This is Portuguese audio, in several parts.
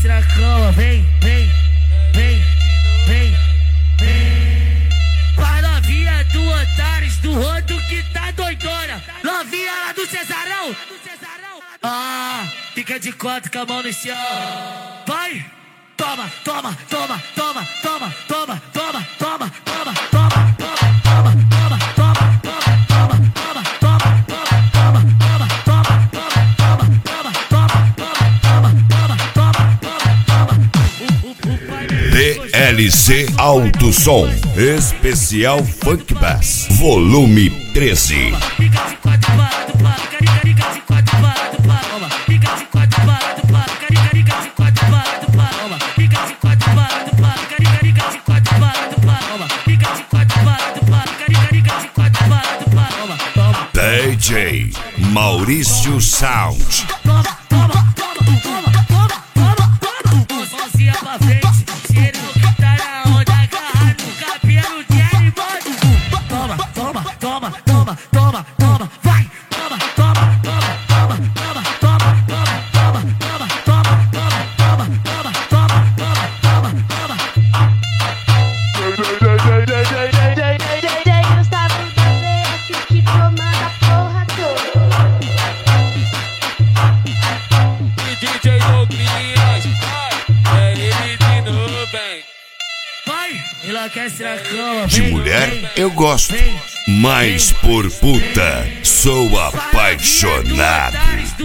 enlouquece na cama, vem, vem, vem, vem, vem. Pra novinha do Antares, do Rodo que tá doidona. Novinha lá do Cesarão. Fica de quatro com a mão no chão. Vai, toma, toma, toma, toma, toma, toma, toma, toma, toma, toma, DLC Alto Som Especial Funk Bass Volume 13. DJ Maurício Sound. De mulher eu gosto, mas por puta sou apaixonado.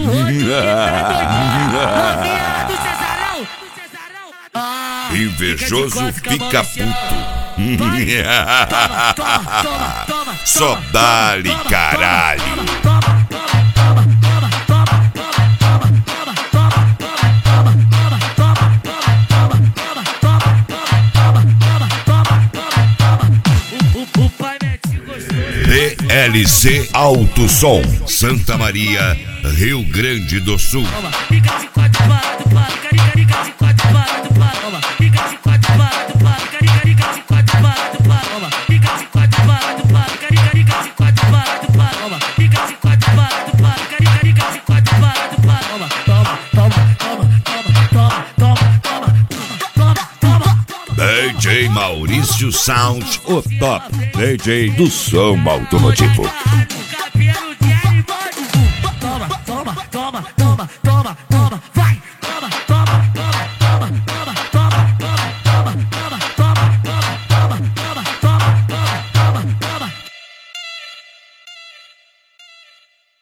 Invejoso fica puto. Só dá-lhe caralho. DLC Alto Som, Santa Maria, Rio Grande do Sul. DJ Maurício Sound, o top DJ do som automotivo. Toma, toma, toma.